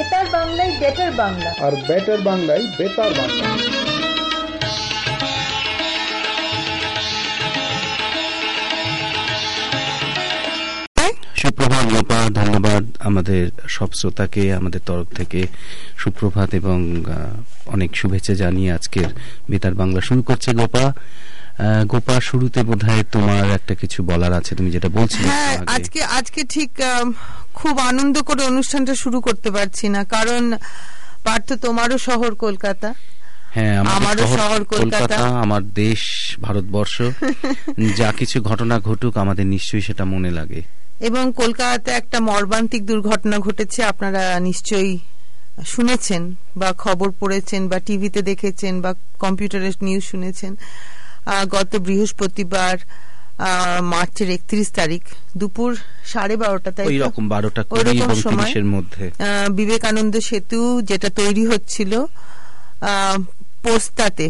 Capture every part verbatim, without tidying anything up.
বেতার বাংলায় বেটার বাংলা, আর বেটার বাংলায় বেতার বাংলা। সুপ্রভাত গোপা, ধন্যবাদ আমাদের সব শ্রোতাকে আমাদের তরফ থেকে সুপ্রভাত এবং অনেক শুভেচ্ছা জানিয়ে আজকের বেতার বাংলা শুরু করছে গোপা। গোপা, শুরুতে বোধহয় তোমার একটা কিছু বলার আছে, তুমি যেটা বলছিলে। হ্যাঁ, আজকে আজকে ঠিক খুব আনন্দ করে অনুষ্ঠানটা শুরু করতে পারছি না, কারণ পার্থ তোমারও শহর কলকাতা। হ্যাঁ, আমারও শহর কলকাতা, আমার দেশ ভারতবর্ষ। যা কিছু ঘটনা ঘটুক আমাদের নিশ্চয়ই সেটা মনে লাগে। এবং কলকাতাতে একটা মর্মান্তিক দুর্ঘটনা ঘটেছে, আপনারা নিশ্চয়ই শুনেছেন বা খবর পড়েছেন বা টিভিতে দেখেছেন বা কম্পিউটারের নিউজ শুনেছেন। গত বৃহস্পতিবার মার্চের একত্রিশ তারিখ দুপুর সাড়ে বারোটা তাই ওইরকম বারোটা ওইরকম সময়ের মধ্যে বিবেকানন্দ সেতু যেটা তৈরি হচ্ছিল পোস্তাতে,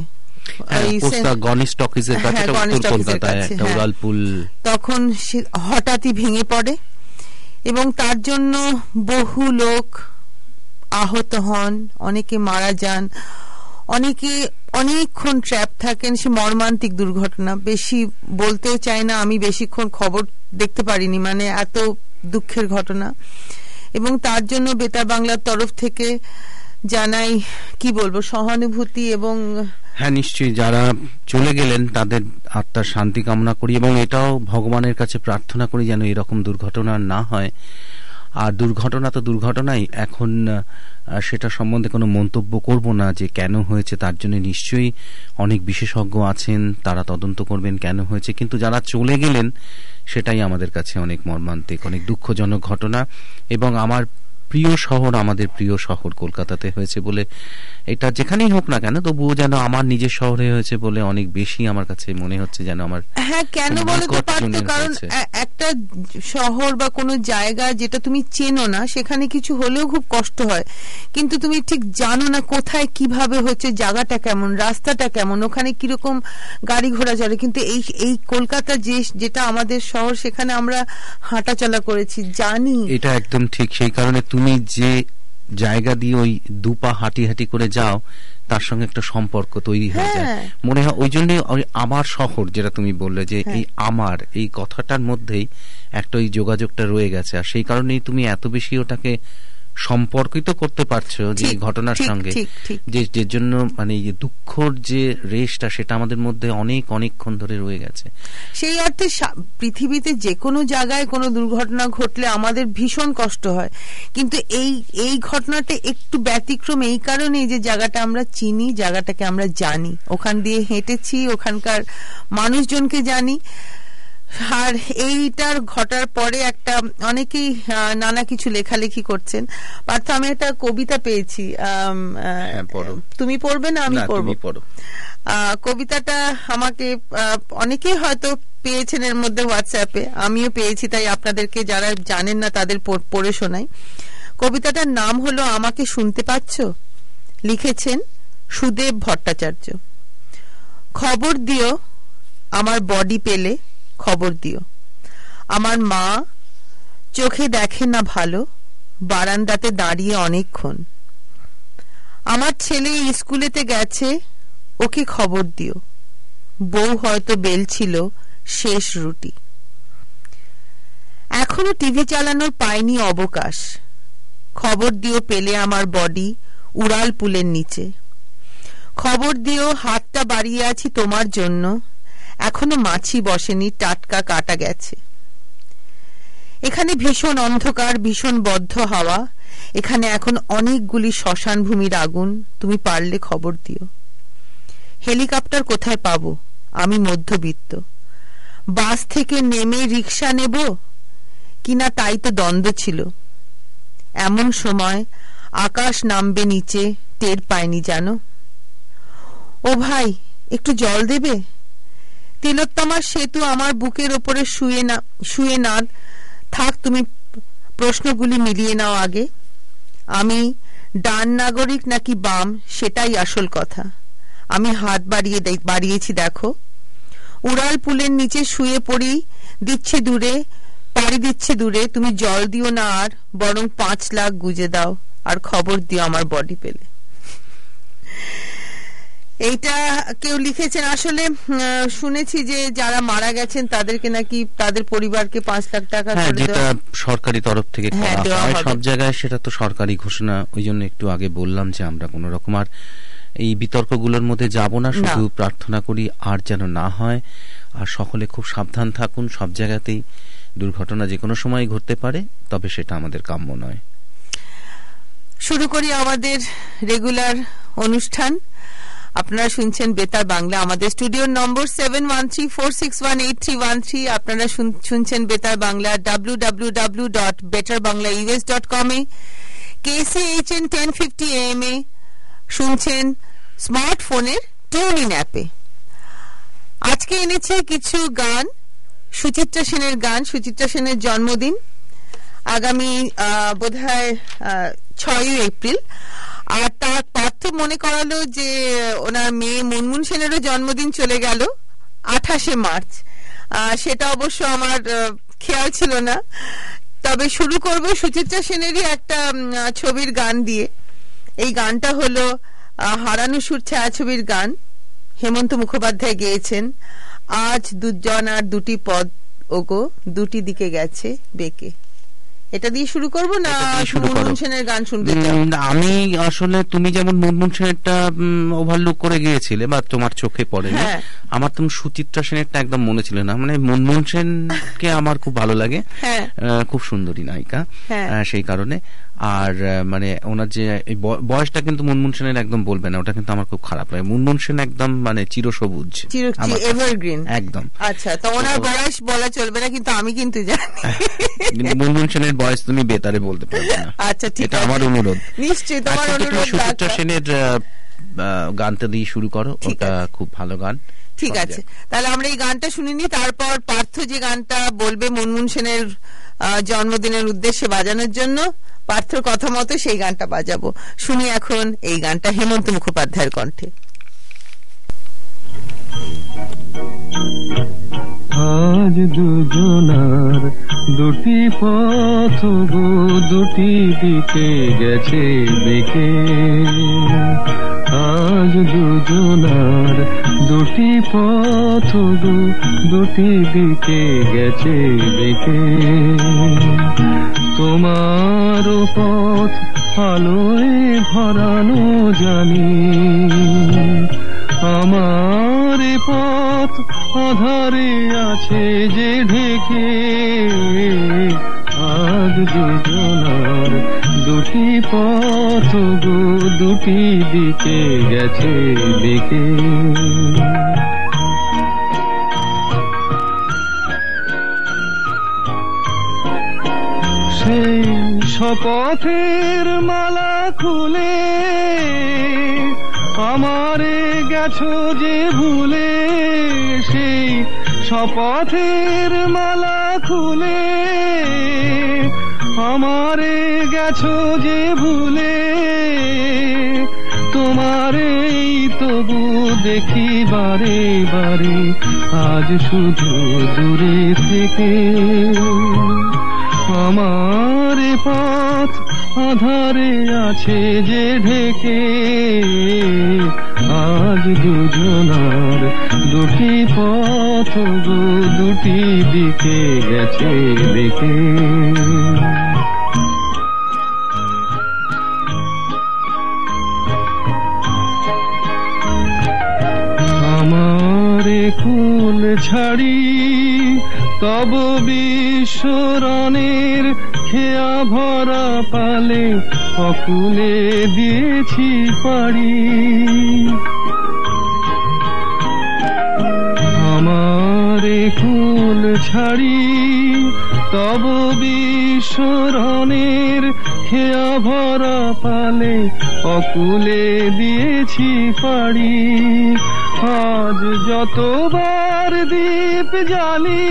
তখন হঠাৎই ভেঙে পড়ে এবং তার জন্য বহু লোক আহত হন, অনেকে মারা যান, অনেকে অনেকক্ষণ ট্র্যাপ থাকেন। সে মর্মান্তিক দুর্ঘটনা, বেশি বলতেও চাই না, আমি বেশিক্ষণ খবর দেখতে পারিনি, মানে এত দুঃখের ঘটনা। এবং তার জন্য বেতার বাংলার তরফ থেকে জানাই কি বলবো সহানুভূতি এবং হ্যাঁ নিশ্চয়ই যারা চলে গেলেন তাদের আত্মার শান্তি কামনা করি এবং এটাও ভগবানের কাছে প্রার্থনা করি যেন এরকম দুর্ঘটনা না হয়। আর দুর্ঘটনা তো দুর্ঘটনাই, এখন সেটা সম্বন্ধে কোনো মন্তব্য করব না যে কেন হয়েছে, তার জন্য নিশ্চয়ই অনেক বিশেষজ্ঞ আছেন, তারা তদন্ত করবেন কেন হয়েছে। কিন্তু যারা চলে গেলেন সেটাই আমাদের কাছে অনেক মর্মান্তিক, অনেক দুঃখজনক ঘটনা। এবং আমার প্রিয় শহর, আমাদের প্রিয় শহর কলকাতাতে হয়েছে বলে, এটা যেখানেই হোক না কেন তবুও যেন আমার নিজের শহরে হয়েছে বলে অনেক বেশি আমার কাছে মনে হচ্ছে যেন আমার। হ্যাঁ, কেন বলতে পারতো, কারণ একটা শহর বা কোনো জায়গা যেটা তুমি চেনো না সেখানে কিছু হলেও খুব কষ্ট হয়, কিন্তু তুমি ঠিক জানো না কোথায় কিভাবে হচ্ছে, জায়গাটা কেমন, রাস্তাটা কেমন, ওখানে কিরকম গাড়ি ঘোড়া চলে। কিন্তু এই এই কলকাতা যে যেটা আমাদের শহর, সেখানে আমরা হাঁটা চলা করেছি, জানি। এটা একদম ঠিক, সেই কারণে তুমি যে জায়গা দিয়ে ওই দুপা হাঁটি হাঁটি করে যাও তার সঙ্গে একটা সম্পর্ক তৈরি হয়ে যায় মনে হয়। ওই জন্য আমার শহর যেটা তুমি বললে যে এই আমার এই কথাটার মধ্যেই একটা ওই যোগাযোগটা রয়ে গেছে, আর সেই কারণেই তুমি এত বেশি ওটাকে সম্পর্কিত করতে পারছো যে ঘটনার সঙ্গে, যে যে জন্য মানে দুঃখর যে রেশটা সেটা আমাদের মধ্যে অনেক অনেকক্ষণ ধরে রয়ে গেছে। সেই অর্থে পৃথিবীতে যে কোনো জায়গায় কোনো দুর্ঘটনা ঘটলে আমাদের ভীষণ কষ্ট হয়, কিন্তু এই এই ঘটনাটা একটু ব্যতিক্রম এই কারণে যে জায়গাটা আমরা চিনি, জায়গাটাকে আমরা জানি, ওখান দিয়ে হেঁটেছি, ওখানকার মানুষজনকে জানি। আর এইটার ঘটার পরে একটা অনেকেই নানা কিছু লেখালেখি করছেন। পার্থ, আমি একটা কবিতা পেয়েছি, তুমি পড়বে না আমি পড়বো? কবিতাটা আমাকে অনেকেই হয়তো পেয়েছেন এর মধ্যে হোয়াটসঅ্যাপে, আমিও পেয়েছি, তাই আপনাদেরকে যারা জানেন না তাদের পড়ে শোনাই। কবিতাটার নাম হলো আমাকে শুনতে পাচ্ছ, লিখেছেন সুদেব ভট্টাচার্য। খবর দিও আমার বডি পেলে, খবর দিও আমার মা চোখে দেখে না ভালো, বারান্দাতে দাঁড়িয়ে অনেকক্ষণ। আমার ছেলে স্কুলেতে গেছে, ওকে খবর দিও, বউ হয়তো বেলছিল শেষ রুটি। এখনো টিভি চালানোর পাইনি অবকাশ, খবর দিও পেলে আমার বডি উড়াল পুলের নিচে। খবর দিও হাতটা বাড়িয়ে আছি তোমার জন্য, এখনো মাছি বসেনি, টাটকা কাটা গেছে। এখানে ভীষণ অন্ধকার, ভীষণ বদ্ধ হাওয়া, এখানে এখন অনেকগুলি শ্মশান ভূমির আগুন, তুমি পারলে খবর দিও। হেলিকপ্টার কোথায় পাবো, আমি মধ্যবিত্ত, বাস থেকে নেমে রিক্সা নেব কিনা তাই তো দ্বন্দ্ব ছিল। এমন সময় আকাশ নামবে নিচে, টের পায়নি জানো। ও ভাই, একটু জল দেবে? তিলোত্তমার সেতু আমার বুকের ওপরে শুয়ে না শুয়ে না থাক, তুমি প্রশ্নগুলি মিলিয়ে নাও আগে। আমি ডান নাগরিক নাকি বাম সেটাই আসল কথা। আমি হাত বাড়িয়ে বাড়িয়েছি দেখো। উড়াল পুলের নিচে শুয়ে পড়ি দিচ্ছে দূরে, পাড়ি দিচ্ছে দূরে, তুমি জল দিও না আর, বরং পাঁচ লাখ গুজে দাও আর খবর দিও আমার বডি পেলে। এইটা কেউ লিখেছেন। আসলে শুনেছি যে যারা মারা গেছেন তাদেরকে নাকি তাদের পরিবারকে পাঁচ লাখ টাকা করে যেটা সরকারি তরফ থেকে করা হয় সব জায়গায়, সেটা তো সরকারি ঘোষণা। ওই জন্য একটু আগে বললাম যে আমরা কোন রকম আর এই বিতর্কগুলোর মধ্যে যাব না, শুধু প্রার্থনা করি আর যেন না হয়। আর সকলে খুব সাবধান থাকুন, সব জায়গাতেই দুর্ঘটনা যে কোনো সময় ঘটতে পারে, তবে সেটা আমাদের কাম্য নয়। শুরু করি আমাদের রেগুলার অনুষ্ঠান। আপনারা শুনছেন বেতার বাংলা। আমাদের স্টুডিওর নম্বর seven one three four six one eight three one three. আপনারা শুনছেন Betar Bangla W W W dot Betar Bangla US dot com এ, কেসিএইচএন টেন ফিফটি এএম এ, শুনছেন স্মার্টফোনের টিউন ইন অ্যাপে। আজকে এনেছে কিছু গান, সুচিত্রা সেনের গান। সুচিত্রা সেনের জন্মদিন আগামী বোধ হয় ছয়ই এপ্রিল। আর তার পার্থ মনে করালো যে ওনার মেয়ে মুনমুন সেনেরও জন্মদিন চলে গেল আঠাশে মার্চ। সেটা অবশ্য আমার খেয়াল ছিল না। তবে শুরু করব সুচিত্রা সেনেরই একটা ছবির গান দিয়ে। এই গানটা হলো হারানো সুর ছায়াছবির গান, হেমন্ত মুখোপাধ্যায় গেয়েছেন। আজ দুজন আর দুটি পদ ওগো দুটি দিকে গেছে বেঁকে। এটা দিয়ে শুরু করব না মুনমুন সেনের গান শুনতে চাও? আমি আসলে তুমি যেমন মুনমুন সেনেরটা ওভারলুক করে গিয়েছিলে বা তোমার চোখে পড়ে, আমার তো সুচিত্রা সেনেরটা একদম মনে ছিল না। মানে মুনমুন সেনকে আমার খুব ভালো লাগে, খুব সুন্দরী নায়িকা, সেই কারণে। আর মানে ওনার যে বয়সটা কিন্তু মুনমুন সেনের একদম বলবে না, ওটা কিন্তু আমার খুব খারাপ লাগে। মুনমুন সেন একদম মানে চিরসবুজ, এভারগ্রিন একদম। আচ্ছা, তো ওনার বয়স বলা চলবে না, কিন্তু আমি কিন্তু জানি মুনমুন সেনের বয়স তুমি বেতারে বলতে পারবে না। আচ্ছা ঠিক আছে, এটা আমার অনুরোধ। নিশ্চয়ই তোমার অনুরোধ। সুচিত্রা সেনের গানটা দিয়ে শুরু করো, ওটা খুব ভালো গান। ঠিক আছে, তাহলে আমরা এই গানটা শুনিনি, তারপর পার্থ যে গানটা বলবে মুনমুন সেনের জন্মদিনের উদ্দেশ্যে বাজানোর জন্য, পার্থর কথা মতো সেই গানটা বাজাবো। শুনি এখন এই গানটা হেমন্ত মুখোপাধ্যায়ের কণ্ঠে। আজ দুজনার দুটি পথ গো দুটি দিকে গেছে দেখে, আজ দুজনার দুটি পথ গো দুটি দিকে গেছে দেখে, তোমার পথ আলোয় ভরানো জানি, আমার পথ আধারে আছে যে ঢেকে, আজ দুজনার দুটি পথ গো দুটি দিকে গেছে দেখে। সেই শপথের মালা খুলে আমারে গেছো যে ভুলে, সেই শপথের মালা খুলে আমারে গেছো যে ভুলে, তোমারেই তবু দেখি বারে বারে আজ শুধু দূরে থেকে, আমার পথ আধারে আছে যে ঢেকে, আজ দুজনার দুটি পথ গো দুটি দিকে গেছে দেখে। আমারে কুল ছাড়ি তব বিশ্বরণের খেয়া ভরা পালে অকুলে দিয়েছি পাড়ি, আমারে কুল ছাড়ি তব বিশ্বরণের খেয়া ভরা পালে অকুলে দিয়েছি পাড়ি, আজ যতবার দীপ জ্বালি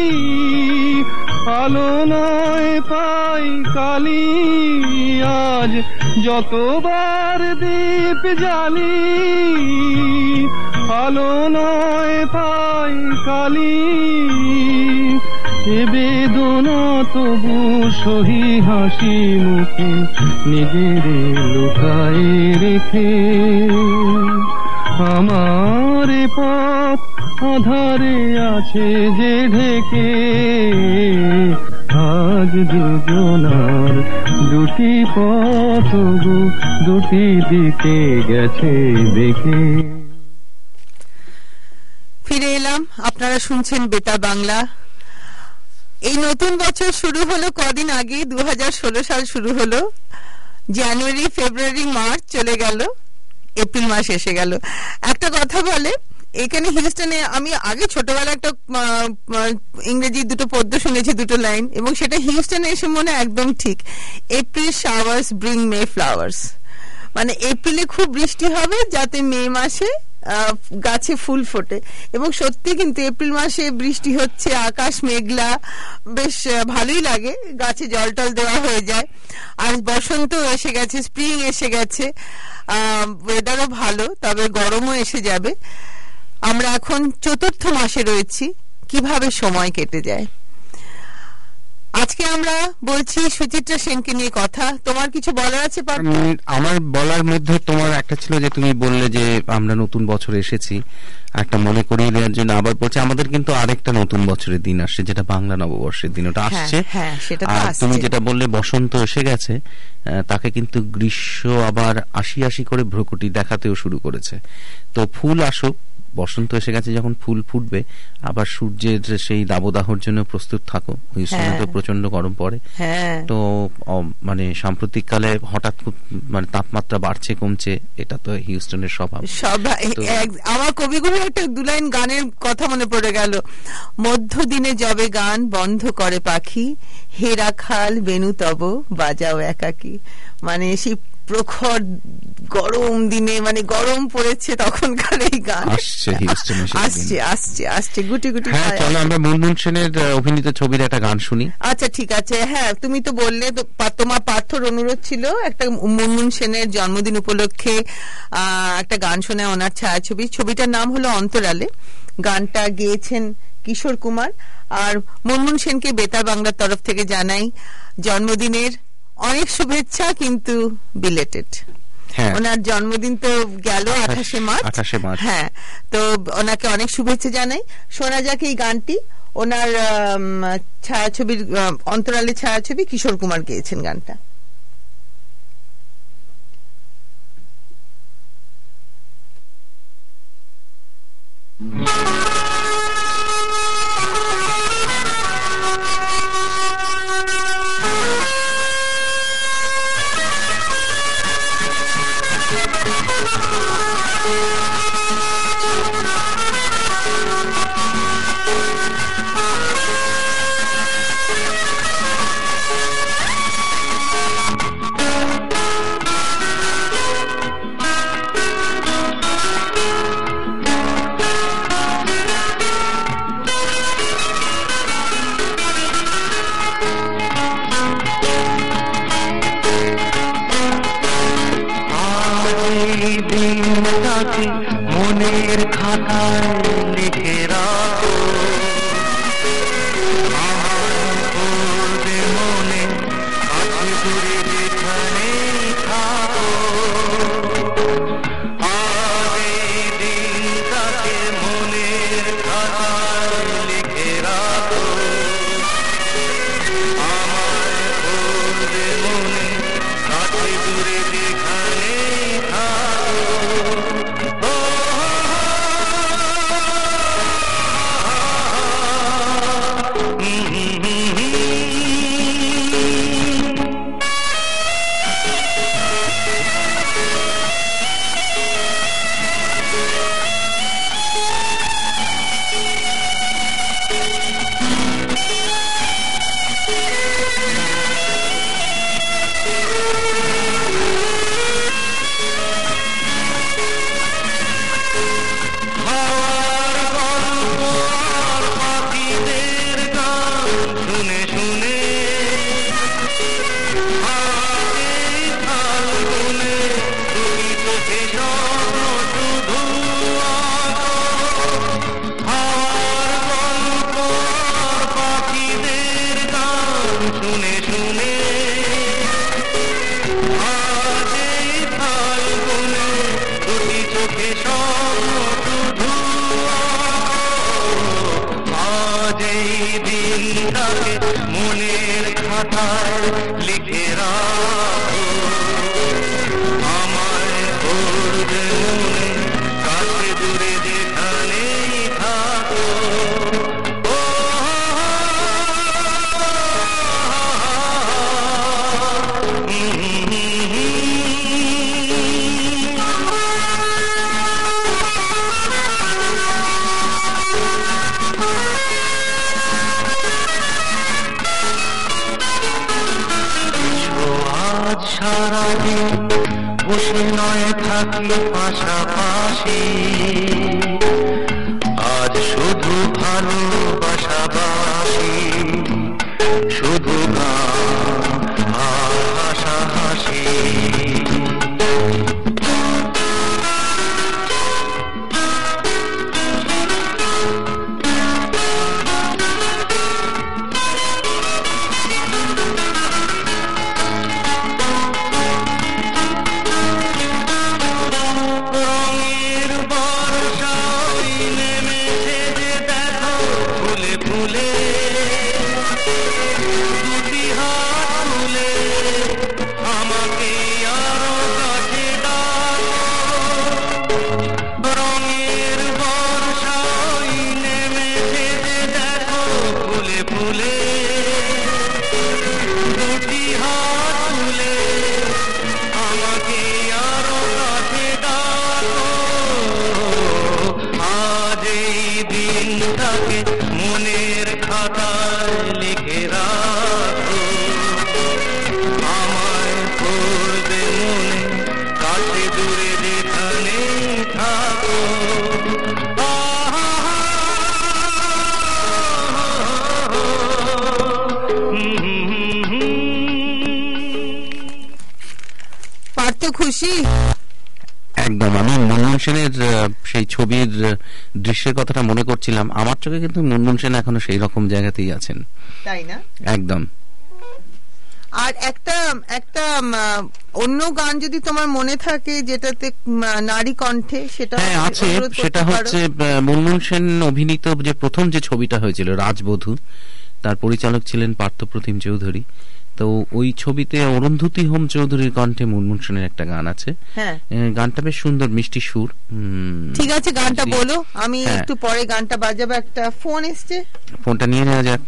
আলো নয় পাই কালি, আজ যতবার দীপ জ্বালি আলো নয় পাই কালি, এ বেদনা তবু সহি হাসি মুখে নিজের লুকায় রেখে। আমার এ পথ আধারে আছে যে ঢেকে, আজ দুজনার দুটি পথ গো দুটি দিকে গেছে দেখে। ফিরে এলাম, আপনারা শুনছেন বেতার বাংলা। এই নতুন বছর শুরু হলো কদিন আগে, দু হাজার ষোলো সাল শুরু হলো। জানুয়ারি, ফেব্রুয়ারি, মার্চ চলে গেল, এপ্রিল মাস এসে গেল। একটা কথা বলে, এখানে হিউস্টনে আমি আগে ছোটবেলা একটা ইংরেজি দুটো পদ্য শুনেছি, দুটো লাইন, এবং সেটা হিউস্টনে এসে মনে একদম ঠিক। April showers bring May flowers, মানে এপ্রিলে খুব বৃষ্টি হবে যাতে মে মাসে গাছে ফুল ফোটে। এবং সত্যি কিন্তু এপ্রিল মাসে বৃষ্টি হচ্ছে, আকাশ মেঘলা, বেশ ভালোই লাগে, গাছে জল টল দেওয়া হয়ে যায়। আর বসন্ত এসে গেছে, স্প্রিং এসে গেছে, আহ ওয়েদারও ভালো, তবে গরমও এসে যাবে। আমরা এখন চতুর্থ মাসে রয়েছি, কিভাবে সময় কেটে যায়। আজকে আমরা বলছি সুচিত্রা সেনকে নিয়ে কথা। তোমার কিছু বলার আছে? আমার বলার মধ্যে তোমার একটা ছিল যে তুমি বললে যে আমরা নতুন বছর এসেছি, একটা মনে করিয়ে দেওয়ার জন্য আবার বলছি আমাদের কিন্তু আরেকটা নতুন বছরের দিন আসছে, যেটা বাংলা নববর্ষের দিন, ওটা আসছে। আর তুমি যেটা বললে বসন্ত এসে গেছে, তাকে কিন্তু গ্রীষ্ম আবার আশি আশি করে ভ্রুকুটি দেখাতেও শুরু করেছে। তো ফুল আসুক, বসন্ত এসে গেছে, যখন ফুল ফুটবে আবার সূর্যের সেই দাবদাহর জন্য প্রস্তুত থাকো। হিউস্টনে তো প্রচন্ড গরম পড়ে, তো মানে সাম্প্রতিক কালে হঠাৎ মানে তাপমাত্রা বাড়ছে কমছে, এটা তো হিউস্টনের স্বভাব। আমার কবিগুরু একটা দু লাইন গানের কথা মনে পড়ে গেল। মধ্যদিনে যবে গান বন্ধ করে পাখি, হে রাখাল বেনু তব বাজাও একাকী। মানে সেই প্রখর গরম দিনে, মানে গরম পড়েছে তখনকার এই গান আসছে হিউস্টনে, আসছে আসছে আসছে গুটি গুটি। হ্যাঁ, চলো আমরা মুনমুন সেনের অভিনীত ছবির একটা গান শুনি। আচ্ছা ঠিক আছে। হ্যাঁ, তুমি তো বললে, তোমার পার্থর অনুরোধ ছিল একটা মুনমুন সেনের জন্মদিন উপলক্ষে আহ একটা গান শোনা, ওনার ছায়াছবি। ছবিটার নাম হলো অন্তরালে। গানটা গেয়েছেন কিশোর কুমার। আর মুনমুন সেনকে বেতার বাংলার তরফ থেকে জানাই জন্মদিনের অনেক শুভেচ্ছা, কিন্তু বিলেটেড। ওনার জন্মদিন তো গেল আঠাশে মার্চ। হ্যাঁ, তো ওনাকে অনেক শুভেচ্ছা জানাই। শোনা যাক এই গানটি, ওনার ছায়াছবির অন্তরালে ছায়াছবি, কিশোর কুমার গেয়েছেন গানটা। মনের খাতায় লিখে রাখো, আমার মনে কাছে দূরে যেখানে থাকো, আর এই দিনটাকে মনের খাতায় লিখে রাখো, আমার মনে কাছে দূরে যেখানে থাকো। খাতায় লিখে রাখো, আমায় করবে মনে কাছে দূরে যেখানেই থাকো। ও আজ সারাদিন বসে নয় থাকি পাশাপাশি, আজ শুধু ভালোবাসাবাসি, শুধু গান আর হাসাহাসি। মনের খাতায় লিখে রাখো, আমায় করবে মনে কাছে দূরে যেখানে থাকো। পার্থ খুশি? একদম। আমি মুনমুন সেনের সেই ছবির দৃশ্যের কথাটা মনে করছিলাম, আমার চোখে কিন্তু মুনমুন সেন এখনো সেই রকম জায়গাতেই আছেন, তাই না? একদম। আর একটা একটা অন্য গান যদি তোমার মনে থাকে যেটাতে নারী কণ্ঠে, সেটা হ্যাঁ আছে, সেটা হচ্ছে মুনমুন সেন অভিনীত যে প্রথম যে ছবিটা হয়েছিল রাজবধূ, তার পরিচালক ছিলেন পার্থপ্রতিম চৌধুরী। তো ওই ছবিতে অরুন্ধতী হোম চৌধুরীর কণ্ঠে মুনমুন সেনের একটা গান আছে, গানটা বেশ সুন্দর, মিষ্টি সুর। ঠিক আছে, গানটা বলো, আমি একটু পরে গানটা বাজাবো। একটা ফোন এসছে, ফোনটা নিয়ে নেওয়া যাক।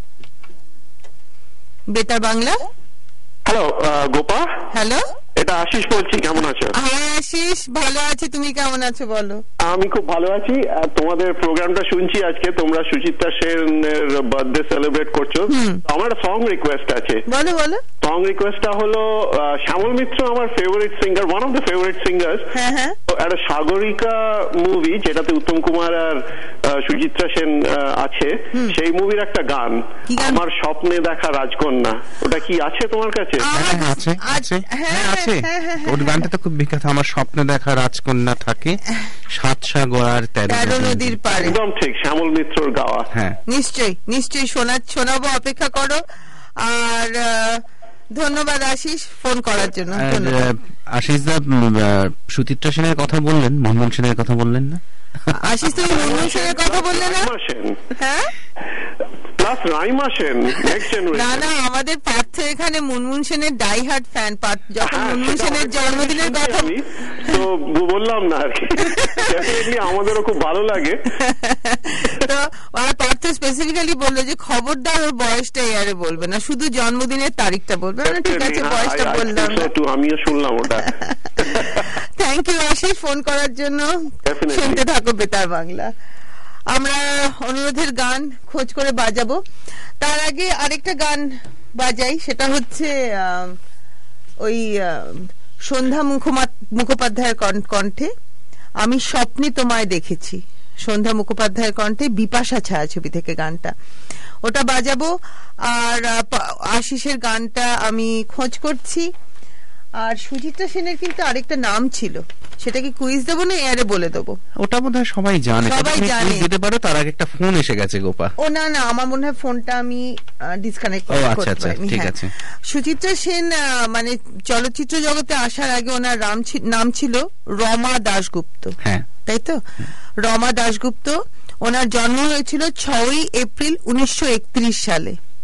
বেতার বাংলা। হ্যালো গোপা। হ্যালো, এটা আশিস বলছি, কেমন আছো? হ্যাঁ আশিস, ভালো আছি, তুমি কেমন আছো বলো? আমি খুব ভালো আছি। তোমাদের প্রোগ্রামটা শুনছি, আজকে তোমরা সুচিত্রা সেনের বার্থডে সেলিব্রেট করছো। আমার একটা সং রিকোয়েস্ট আছে। বলো বলো। সং রিকোয়েস্টটা হলো শ্যামল মিত্র আমার favourite singer, one of the favourite singer. হ্যাঁ হ্যাঁ। একটা সাগরিকা মুভি যেটাতে উত্তম কুমার আর সুচিত্রা সেন আছে, সেই মুভির একটা গান, আমার স্বপ্নে দেখা রাজকন্যা, ওটা কি আছে তোমার কাছে? হ্যাঁ আছে আছে হ্যাঁ আছে। ওর গানটা তো খুব বিখ্যাত, আমার স্বপ্নে দেখা রাজকন্যা থাকে সাত সাগর আর তেরো নদীর পাড়ে। একদম ঠিক, শ্যামল মিত্রর গাওয়া। হ্যাঁ নিশ্চয়ই নিশ্চয়ই শোনা শোনাবো, অপেক্ষা করো। আর ধন্যবাদ আশিস ফোন করার জন্য। আশিস দা, সুচিত্রা সেনের কথা বললেন, মুনমুন সেনের কথা বললেন না? আশিস তুমি মুনমুন সেনের কথা বললে না? হ্যাঁ প্লাস রাইমা সেন, না না, আমাদের পার্থ এখানে মুনমুন সেনের ডাই হার্ট ফ্যান। যখন মুনমুন সেনের জন্মদিনের কথা তো বললাম না আর কি, ডেফিনেটলি আমাদেরও খুব ভালো লাগে। তো পার্থ স্পেসিফিক্যালি বললো যে খবরদার ওর বয়সটা এয়ারে বলবে না, শুধু জন্মদিনের তারিখটা বলবে। ঠিক আছে, বয়সটা বললাম, আমিও শুনলাম ওটা। থ্যাংক ইউ আশিস ফোন করার জন্য। শুনতে থাকো বেতার বাংলা। আমরা অনুরোধের গান খোঁজ করে বাজাবো, তার আগে আরেকটা গান বাজাই, সেটা হচ্ছে ওই সন্ধ্যা মুখোপাধ্যায়ের কণ্ঠে আমি স্বপ্নে তোমায় দেখেছি। সন্ধ্যা মুখোপাধ্যায়ের কণ্ঠে বিপাশা ছায়াছবি থেকে গানটা, ওটা বাজাবো। আর আশিসের গানটা আমি খোঁজ করছি। আর সুচিত্রা সেনের কিন্তু আরেকটা নাম ছিল, সেটা কি কুইজ দেবো না এয়ারে বলে দেবো? ওটা বোধহয় সবাই জানে, সবাই জানে দিতে পারো। তার আগে একটা ফোন এসে গেছে গোপা। ও না না, আমার মনে হয় ফোনটা আমি ডিসকানেক্ট করতে পারিনি। ঠিক আছে। সুচিত্রা সেন মানে চলচ্চিত্র জগতে আসার আগে ওনার নাম ছিল রমা দাশগুপ্ত। হ্যাঁ তাই তো, রমা দাশগুপ্ত। ওনার জন্ম হয়েছিল ছয়ই এপ্রিল উনিশশো একত্রিশ সালে।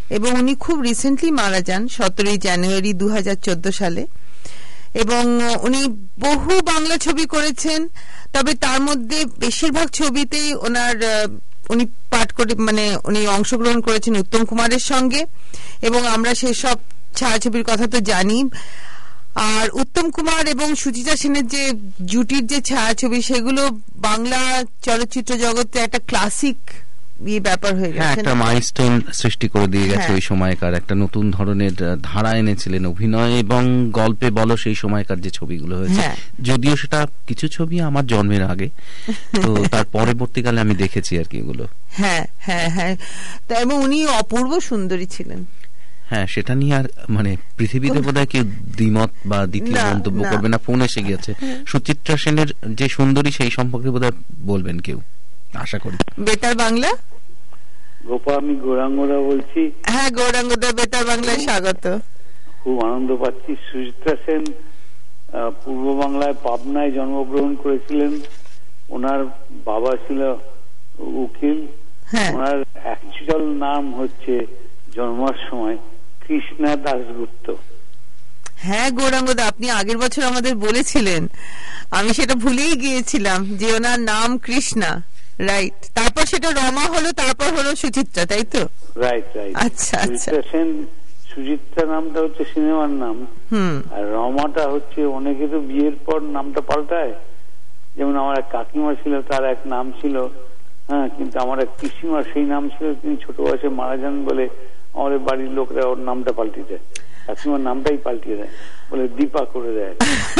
এবং উনি খুব রিসেন্টলি মারা যান সতেরোই জানুয়ারি দু হাজার চোদ্দ সালে। এবং উনি বহু বাংলা ছবি করেছেন, তবে তার মধ্যে বেশিরভাগ ছবিতেই ওনার উনি পাঠ করে মানে উনি অংশগ্রহণ করেছেন উত্তম কুমারের সঙ্গে, এবং আমরা সেসব ছায়াছবির কথা তো জানি। আর উত্তম কুমার এবং সুচিত্রা সেনের যে জুটির যে ছায়াছবি, সেগুলো বাংলা চলচ্চিত্র জগতে একটা ক্লাসিক ব্যাপার হয়ে গেছে, একটা মাইলস্টোন সৃষ্টি করে দিয়ে গেছে। ওই সময়কার একটা নতুন ধরনের ধারা এনেছিলেন অভিনয় এবং গল্পে বলো সেই সময়কার যে ছবিগুলো হয়েছে, যদিও সেটা কিছু ছবি আমার জন্মের আগে, তো তার পরবর্তীকালে আমি দেখেছি আর কি এগুলো। হ্যাঁ হ্যাঁ হ্যাঁ এবং উনি অপূর্ব সুন্দরী ছিলেন। হ্যাঁ, সেটা নিয়ে আর মানে পৃথিবীতে বোধহয় কেউ দ্বিমত বা দ্বিতীয় মন্তব্য করবে না। ফোন এসে গিয়েছে, সুচিত্রা সেনের যে সুন্দরী সেই সম্পর্কে বোধহয় বলবেন কেউ, আশা করি। বেতার বাংলা, গোপা, আমি গৌরাঙ্গদা বলছি। হ্যাঁ গৌরাঙ্গদা, বেতার বাংলায় স্বাগত। খুব আনন্দ পাচ্ছি। সুচিত্রা সেন পূর্ব বাংলায় পাবনায় জন্মগ্রহণ করেছিলেন। ওনার বাবা ছিল উকিল। ওনার অ্যাকচুয়াল নাম হচ্ছে জন্মার সময় কৃষ্ণা দাশগুপ্ত। হ্যাঁ গৌরাঙ্গদা, আপনি আগের বছর আমাদের বলেছিলেন, আমি সেটা ভুলেই গিয়েছিলাম যে ওনার নাম কৃষ্ণা। রাইট, তারপর সেটা রমা হলো, তারপর হলো সুচিত্রা, তাই তো? Right right. আচ্ছা আচ্ছা। সেন সুচিত্রা নামটা হচ্ছে সিনেমার নাম, আর রমাটা হচ্ছে অনেকে তো বিয়ের পর নামটা পাল্টায়। যেমন আমার এক কাকিমা ছিল, তার এক নাম ছিল, হ্যাঁ, কিন্তু আমার এক পিসিমার সেই নাম ছিল, তিনি ছোট বয়সে মারা যান বলে আমাদের বাড়ির লোকরা ওর নামটা পাল্টিয়ে দেয়, কাকিমার নামটাই পাল্টিয়ে দেয়, বলে দীপা করে দেয়।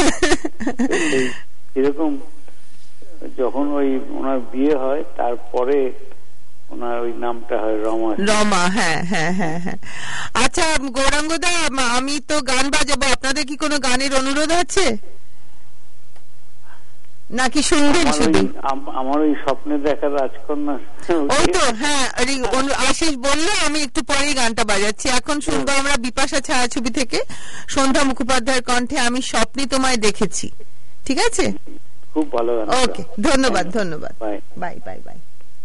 এরকম যখন ওই ওনার বিয়ে হয় তারপরে ওনার ওই নামটা হয় রমা। রমা, হ্যাঁ হ্যাঁ হ্যাঁ হ্যাঁ। আচ্ছা গৌরাঙ্গদা, আমি তো গান বাজাবো, আপনাদের কি কোনো গানের অনুরোধ আছে নাকি শুনবেন শুধু? আমার ওই স্বপ্নে দেখা রাজকন্যা, ওই তো, হ্যাঁ আশিস বললো, আমি একটু পরেই গানটা বাজাচ্ছি। এখন শুনবো আমরা বিপাশা ছায়াছবি থেকে সন্ধ্যা মুখোপাধ্যায়ের কণ্ঠে আমি স্বপ্নে তোমায় দেখেছি। ঠিক আছে, খুব ভালো গান। ওকে, ধন্যবাদ ধন্যবাদ, বাই বাই বাই বাই।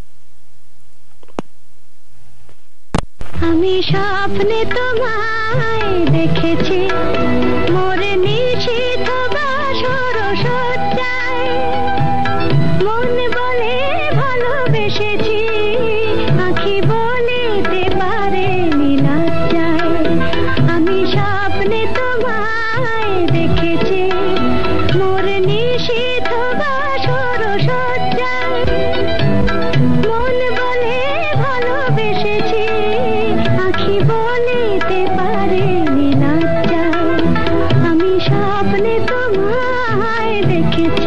আমি স্বপ্নে তোমায় দেখেছি, মোরে নিশীথ বাসর সজ্জায়, মন বলে ভালোবেসেছি, আঁখি বলিতে পারেনি লজ্জায়। আমি স্বপ্নে তোমায় দেখেছি, মোরে নিশীথ বাসর সজ্জায়, মন বলে ভালোবেসেছি, আঁখি বলিতে পারেনি লজ্জায়। আমি স্বপ্নে তোমায় দেখেছি।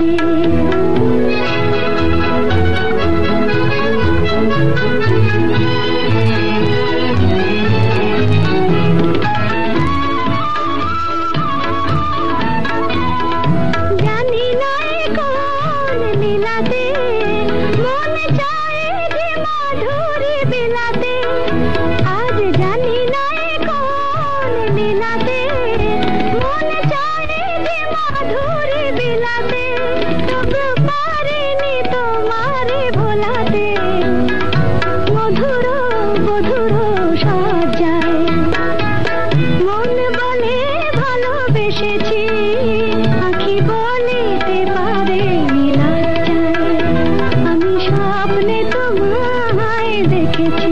জানি না কোন লীলাতে মন চায় যে মাধুরী বিলাতে, আজ জানি না কোন লীলাতে মন চায় যে মাধুরী বিলাতে, তবু পারিনি তোমারে ভোলাতে, মধুর মধুর সজ্জায়, মন বলে ভালোবেসেছি, আঁখি বলিতে পারেনি লজ্জায়। আমি স্বপ্নে তোমায় দেখেছি।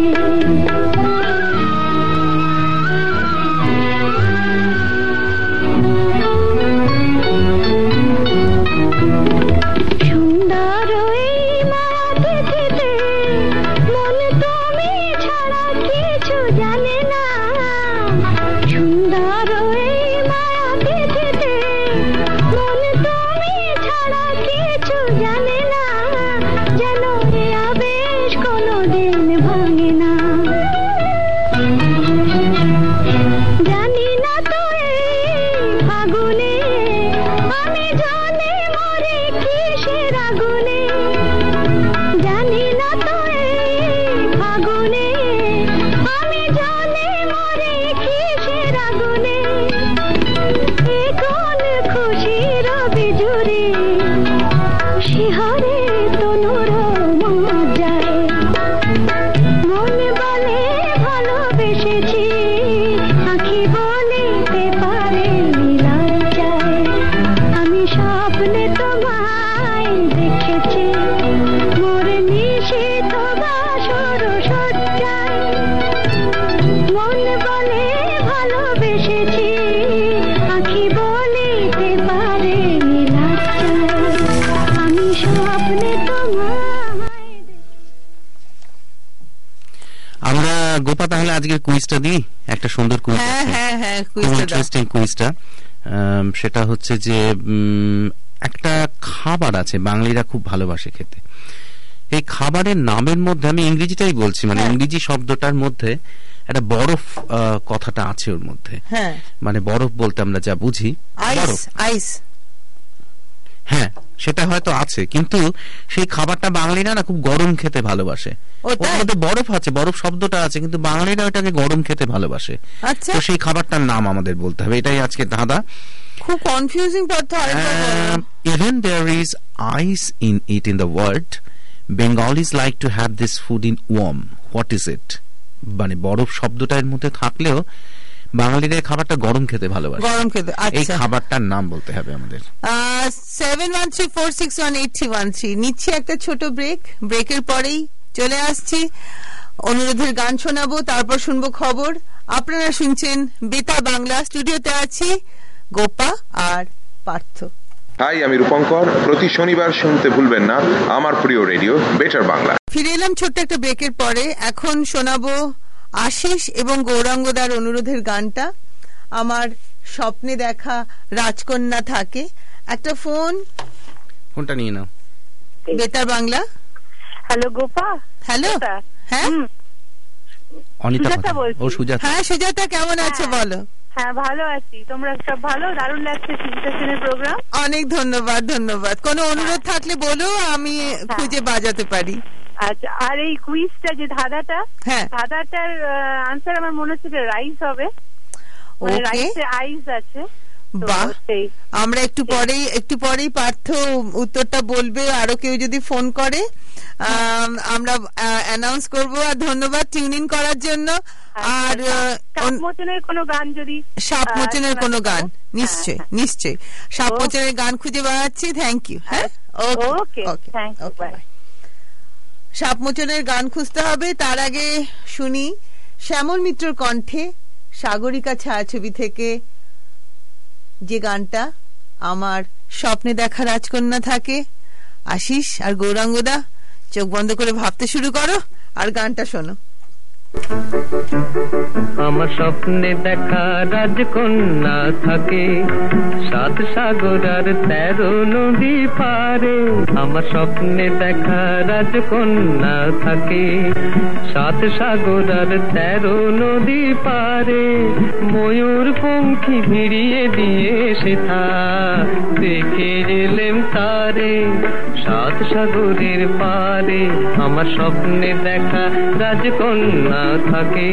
সুন্দর এই মায়া তিথিতে মন তুমি ছাড়া কিছু জানে না, সুন্দর এই মায়া তিথিতে মন তুমি ছাড়া কিছু জানে না, যেন এ আবে গোপা তাহলে আজকের কুইজটা দিই, একটা সুন্দর কুইজ, হ্যাঁ হ্যাঁ হ্যাঁ ইন্টারেস্টিং কুইজটা। সেটা হচ্ছে যে একটা খাবার আছে বাঙালিরা খুব ভালোবাসে খেতে, এই খাবারের নামের মধ্যে, আমি ইংরেজিটাই বলছি, মানে ইংরেজি শব্দটার মধ্যে একটা বরফ কথাটা আছে ওর মধ্যে, মানে বরফ বলতে আমরা যা বুঝি বরফ, আইস, হ্যাঁ সেটা হয়তো আছে, কিন্তু সেই খাবারটা বাঙালিরা না খুব গরম খেতে ভালোবাসে। ওর মধ্যে বরফ আছে, বরফ শব্দটা আছে, কিন্তু বাঙালিরা ওটাকে গরম খেতে ভালোবাসে। তো সেই খাবারটার নাম আমাদের বলতে হবে, এটাই আজকে ধাঁধা। খুব কনফিউজিং কথা। Even there is ice in it in the world, Bengalis like to have this food in warm. What is it? মানে বরফ শব্দটার মধ্যে থাকলেও বাঙালিরা খাবারটা গরম খেতে ভালোবাসে, গরম খেতে। এই খাবারটার নাম বলতে হবে আমাদের। Seven one three four six one eight three one three নিচ্ছি একটা ছোট ব্রেক, ব্রেকের পরেই চলে আসছি, অনুরোধের গান শোনাবো, তারপর শুনবো খবর। আপনারা শুনছেন বেতার বাংলা, স্টুডিওতে আছি গোপা আর পার্থ। হাই, আমি রূপঙ্কর। প্রতি শনিবার শুনতে ভুলবেন না আমার প্রিয় রেডিও বেটার বাংলা। ফিরে এলাম ছোট্ট একটা ব্রেকের পরে। এখন শোনাবো আশিস এবং গৌরাঙ্গদার অনুরোধের গানটা, আমার স্বপ্নে দেখা রাজকন্যা থাকে। একটা ফোন, ফোনটা নিয়ে নাও। বেতার বাংলা। হ্যালো গোপা। হ্যালো, হ্যাঁ অনিতা বলছি। ও সুজাতা। হ্যাঁ সুজাতা, কেমন আছো বলো? হ্যাঁ ভালো আছি, তোমরা সব ভালো? দারুণ লাগছে সুজিতার প্রোগ্রাম। অনেক ধন্যবাদ ধন্যবাদ। কোনো অনুরোধ থাকলে বলো, আমি খুঁজে বাজাতে পারি। আচ্ছা, আর এই কুইজটা যে ধাঁধাটা, হ্যাঁ ধাঁধাটার আনসার আমার মনে হচ্ছে রাইস হবে, রাইসে আইস আছে। বাহ, আমরা একটু পরেই একটু পরেই পার্থ উত্তরটা বলবে, আরো কেউ যদি ফোন করে আমরা অ্যানাউন্স করব। আর ধন্যবাদ টিউন ইন করার জন্য। আর সাপমোচনের কোনো গান, যদি সাপমোচনের কোনো গান, নিশ্চয়ই নিশ্চয়ই সাপমোচনের গান খুঁজে বেড়াচ্ছি। Thank you. হ্যাঁ okay okay thank you, bye. সাপমোচনের গান খুঁজতে হবে, তার আগে শুনি শ্যামল মিত্রর কণ্ঠে সাগরিকা ছায়াছবি থেকে যে গানটা, আমার স্বপ্নে দেখা রাজকন্যা থাকে। আশিস আর গৌরাঙ্গদা চোখ বন্ধ করে ভাবতে শুরু করো আর গানটা শোনো। আমার স্বপ্নে দেখা রাজকন্যা থাকে, সাত সাগর আর তেরো নদী পারে। আমার স্বপ্নে দেখা রাজকন্যা থাকে, সাত সাগর আর তেরো নদী পারে। ময়ূর পঙ্খী ভিড়িয়ে দিয়ে সেথা দেখে এলেম তারে, সাত সাগরের পারে। আমার স্বপ্নে দেখা রাজকন্যা থাকে,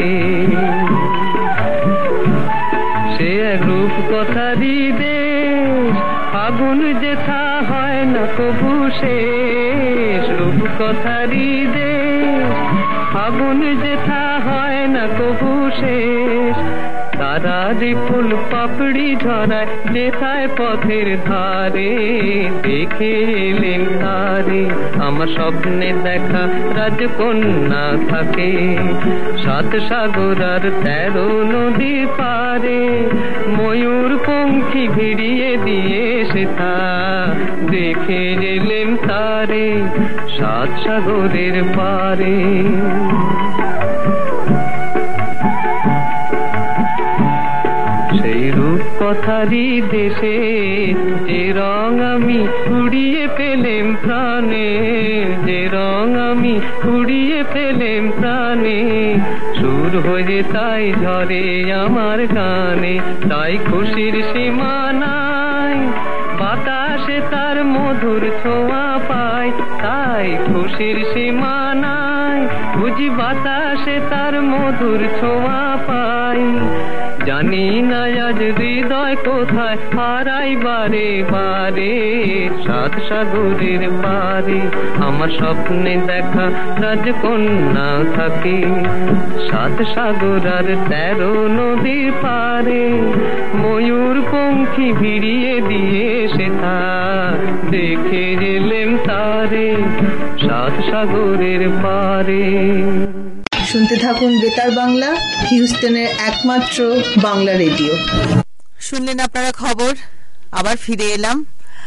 সে এক রূপ কথারি দেশ, আগুন যেথা হয় না কবু শেষ। রূপ কথারি দেশ, আগুন যেথা হয় না কবু শেষ। তারারি ফুল পাপড়ি ঝরায় যেথায় পথের ধারে, দেখে এলেন তারে। আমার স্বপ্নে দেখা রাজকন্যা থাকে, সাত সাগর আর তেরো নদী পারে। ময়ূর পঙ্খী ভিড়িয়ে দিয়ে সেথা দেখে এলেন তারে, সাত সাগরের পারে। সেই রূপ কথারি দেশে যে রং আমি উড়িয়ে পেলেম প্রাণে, যে রং আমি উড়িয়ে পেলেম প্রাণে। সুর হয়ে তাই ঝরে আমার গানে, তাই খুশির সীমা নাই। বাতাসে তার মধুর ছোঁয়া পায়, তাই খুশির সীমা নাই। বুঝি বাতাসে তার মধুর ছোঁয়া পাই। জানি না আজ হৃদয় কোথায় হারাই বারে বারে, সাত সাগরের পারে। আমার স্বপ্নে দেখা রাজকন্যা থাকে, সাত সাগর আর তেরো নদীর পারে। ময়ূর পঙ্খী ভিড়িয়ে দিয়ে সেথা দেখে এলেম তারে, সাত সাগরের পারে। শুনতে থাকুন বেতার বাংলা, হিউস্টনের একমাত্র বাংলা রেডিও। শুনলেন আপনারা খবর, আবার ফিরে এলাম।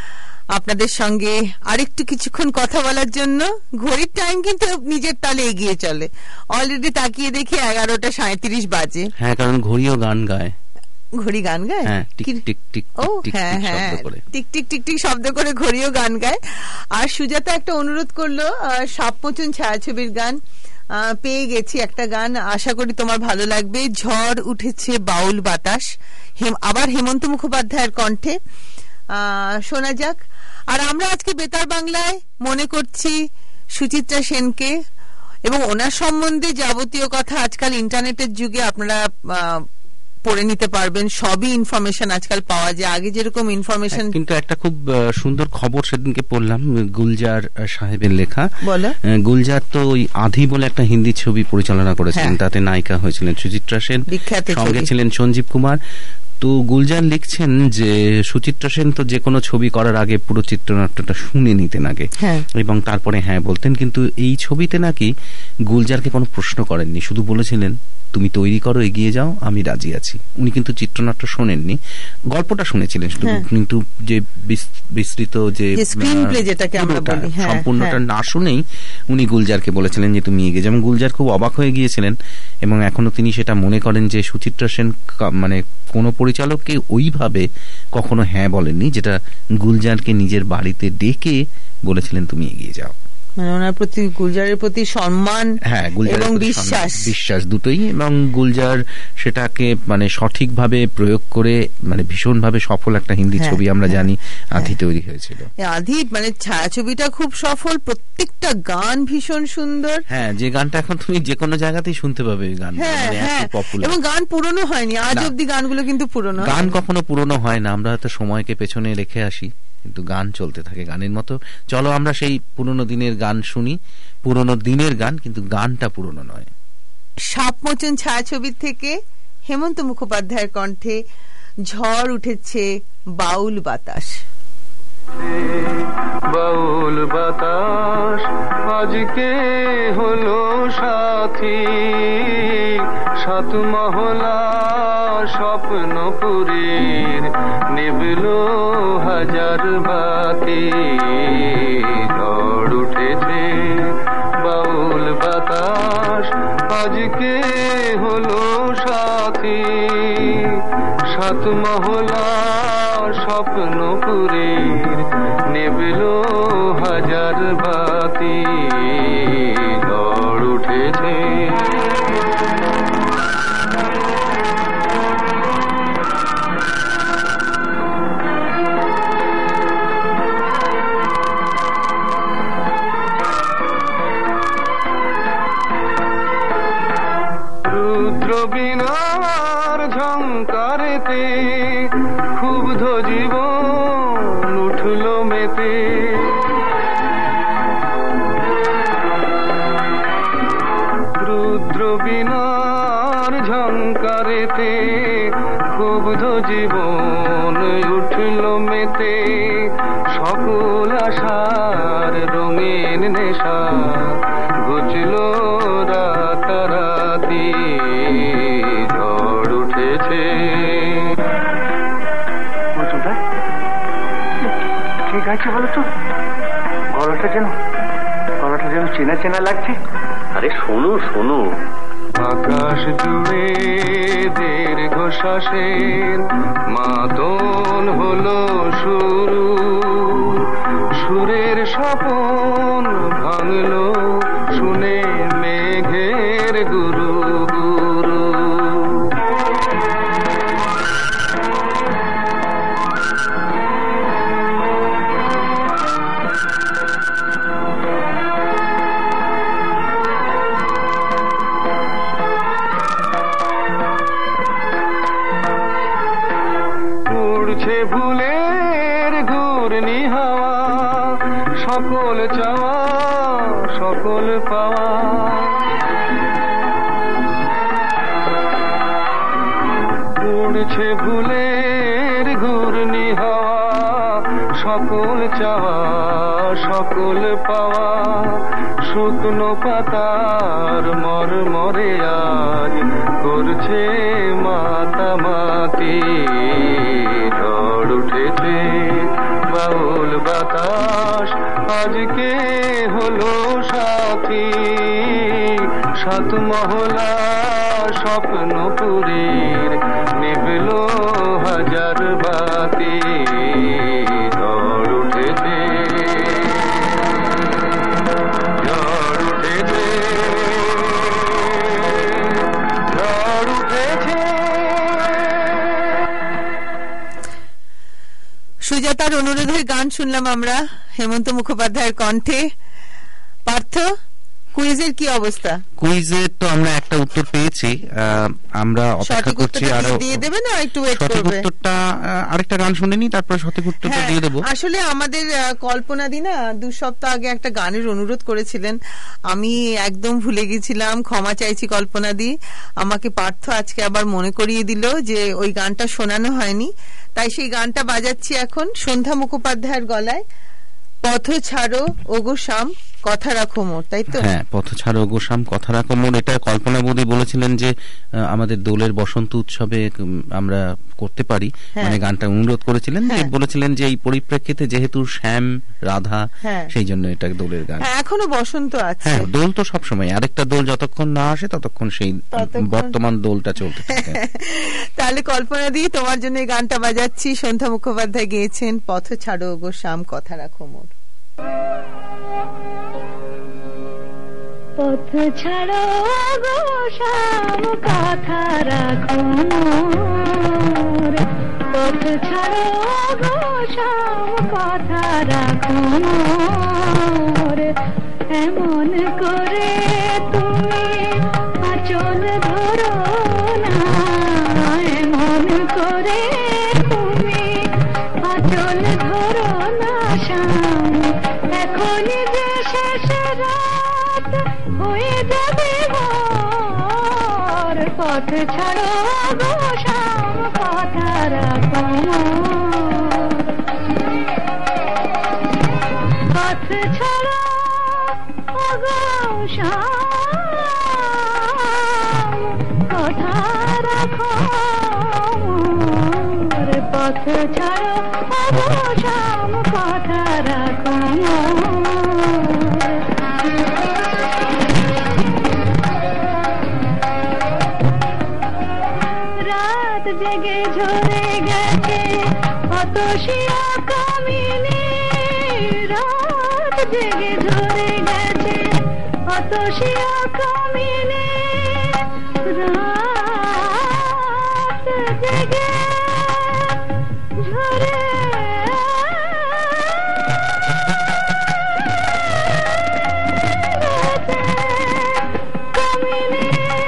আপনাদের সঙ্গে আরেকটু কিছুক্ষণ কথা বলার জন্য। ঘড়ির টাইম কিন্তু নিজের তালে এগিয়ে চলে, অলরেডি তাকিয়ে দেখি এগারোটা সাঁত্রিশ বাজে। হ্যাঁ, কারণ ঘড়িও গান গায়। ঘড়ি গান গায়? হ্যাঁ, টিক টিক টিক ও হ্যাঁ হ্যাঁ, টিক টিক টিক টিক শব্দ করে ঘড়িও গান গায়। আর সুজাতা একটা অনুরোধ করলো, সাপমোচন ছায়াছবির গান পেয়ে গেছি একটা গান, আশা করি তোমার ভালো লাগবে। ঝড় উঠেছে বাউল বাতাস, আবার হেমন্ত মুখোপাধ্যায়ের কণ্ঠে শোনা যাক। আর আমরা আজকে বেতার বাংলায় মনে করছি সুচিত্রা সেনকে, এবং ওনার সম্বন্ধে যাবতীয় কথা আজকাল ইন্টারনেটের যুগে আপনারা পড়ে নিতে পারবেন, সবই ইনফরমেশন আজকাল পাওয়া যায়, আগে যেরকম ইনফরমেশন। কিন্তু একটা খুব সুন্দর খবর সেদিনকে পড়লাম, গুলজার সাহেবের লেখা। বলো। গুলজার তো ওই আধি বলে একটা হিন্দি ছবি পরিচালনা করেছিলেন, তাতে নায়িকা হয়েছিলেন সুচিত্রা সেন, সঙ্গে ছিলেন সঞ্জীব কুমার। তো গুলজার লিখছেন যে সুচিত্রা সেন তো যে কোনো ছবি করার আগে পুরো চিত্রনাট্যটা শুনে নিতেন আগে, এবং তারপরে হ্যাঁ বলতেন। কিন্তু এই ছবিতে নাকি গুলজারকে কোনো প্রশ্ন করেননি, শুধু বলেছিলেন তুমি তৈরি করো, এগিয়ে যাও, আমি রাজি আছি। উনি কিন্তু চিত্রনাট্য শোনেননি, গল্পটা শুনেছিলেন শুধু, কিন্তু যে বিস্তৃত যে সম্পূর্ণটা না শুনেই উনি গুলজারকে বলেছিলেন যে তুমি এগিয়ে যাও। এবং গুলজার খুব অবাক হয়ে গিয়েছিলেন, এবং এখনো তিনি সেটা মনে করেন যে সুচিত্রা সেন মানে কোনো পরিচালককে ওইভাবে কখনো হ্যাঁ বলেননি, যেটা গুলজারকে নিজের বাড়িতে ডেকে বলেছিলেন তুমি এগিয়ে যাও। মানে ওনার প্রতি, গুলজারের প্রতি সম্মান এবং বিশ্বাস বিশ্বাস দুটোই, এবং গুলজার সেটাকে মানে সঠিকভাবে প্রয়োগ করে মানে ভীষণভাবে সফল একটা হিন্দি ছবি আমরা জানি আধি তৈরি হয়েছিল। আধি মানে ছায়াছবিটা খুব সফল, প্রত্যেকটা গান ভীষণ সুন্দর। হ্যাঁ, যে গানটা এখন তুমি যে কোনো জায়গাতেই শুনতে পাবে এই গান, এবং গান পুরনো হয়নি আজ অব্দি, গানগুলো কিন্তু পুরনো, গান কখনো পুরনো হয় না। আমরা হয়তো সময়কে পেছনে রেখে আসি, কিন্তু গান চলতে থাকে গানের মতো। চলো আমরা সেই পুরনো দিনের গান শুনি, পুরনো দিনের গান, কিন্তু গানটা পুরনো নয়। সাপমোচন ছায়াছবির থেকে হেমন্ত মুখোপাধ্যায়ের কণ্ঠে ঝড় উঠেছে বাউল বাতাস। বাউল বাতাস আজকে হলো সাথী, সাত মহলা স্বপ্নপুরীর নিবলো হাজার বাতি। ঝড় উঠেছে বাউল বাতাস আজকে হলো সাথী, সাত মহলা স্বপ্নপুরীর নিবলো হাজার বাতি। ঝড় উঠেছে বিনার ঝঙ্কারেতে ক্ষুব্ধ জীবন উঠল মেতে। রুদ্র বিনার ঝঙ্কারেতে ক্ষুব্ধ জীবন উঠল মেতে। সকল আশার রঙিন নেশা ঘুচল রাতারাতি। ঝড় উঠেছে ঠিক আছে বলো তো, গলাটা যেন গলাটা যেন চেনা চেনা লাগছে। আরে শোনো শোনো, আকাশ জুড়ে দীর্ঘশ্বাসের মাদন হলো শুরু। সুরের স্বপন ভাঙলো শুনে মেঘের গুরু গুরু। উড়ছে ভুলের ঘূর্ণি হাওয়া, সকল চাওয়া সকল পাওয়া। উড়ছে ভুলের ঘূর্ণি হাওয়া, সকল চাওয়া সকল পাওয়া। শুকনো পাতার মরমরে আজ করছে মাতামাতি। ঝড় উঠেছে বাউল বা আজকে হলো সাথী সাত মহলা স্বপ্নপুরীর নিভল হাজার বাতি ঝড় উঠেছে ঝড় উঠেছে ঝড় উঠেছে। সুজাতার অনুরোধের গান শুনলাম আমরা হেমন্ত মুখোপাধ্যায়ের কণ্ঠে। পার্থ, কুইজের কি অবস্থা? কুইজের তো আমরা একটা উত্তর পেয়েছি, আমরা অপেক্ষা করছি আরো দিয়ে দেবে না একটু ওয়েট করবে? উত্তরটা আরেকটা গান শুনে নি, তারপর সঠিক উত্তরটা দিয়ে দেবো। আসলে আমাদের কল্পনা দি না দু সপ্তাহ আগে একটা গানের অনুরোধ করেছিলেন, আমি একদম ভুলে গেছিলাম, ক্ষমা চাইছি কল্পনা দি। আমাকে পার্থ আজকে আবার মনে করিয়ে দিল যে ওই গানটা শোনানো হয়নি, তাই সেই গানটা বাজাচ্ছি এখন সন্ধ্যা মুখোপাধ্যায়ের গলায়। পথ ছাড়ো ওগো শাম কথা রাখো মোর, তাই তো? হ্যাঁ, পথ ছাড়ো ওগো শাম কথা রাখো মোর। এটা কল্পনা বৌদি বলেছিলেন যে আমাদের দোলের বসন্ত উৎসবে আমরা করতে পারি, মানে গানটা অনুরোধ করেছিলেন, যে বলেছিলেন যে এই পরিপ্রেক্ষিতে যেহেতু শ্যাম রাধা, সেই জন্য এটা দোলের গান। এখনো বসন্ত আছে। হ্যাঁ, দোল তো সবসময়, আরেকটা দোল যতক্ষণ না আসে ততক্ষণ সেই বর্তমান দোলটা চলতে থাকে। তাহলে কল্পনা দি তোমার জন্য এই গানটা বাজাচ্ছি, সন্ধ্যা মুখোপাধ্যায় গেয়েছেন পথ ছাড়ো ওগো শাম কথা রাখো মোর। পথ ছাড়ো গো শাম কথা রাখো মোর, পথ ছাড়ো গো শাম কথা রাখো মোর, এমন করে তুমি আঁচল ধরো না, এমন করে তুমি আঁচল ধরো না শাম, এখন যে শেষ রাত হয়ে যাবে ভোর, পথ ছাড়ো গো শাম কথা রাখো মোর, পথ ছাড়ো গো শাম কথা রাখো মোর, পথ ছাড়ো গো শাম কথা রাখো মোর। রাত জেগে ঝরে গেছে অত শিয়া কামিনী, রাত জেগে ঝরে গেছে অত শিয়া কামিনী, রাত জেগে ঝরে কামিনী,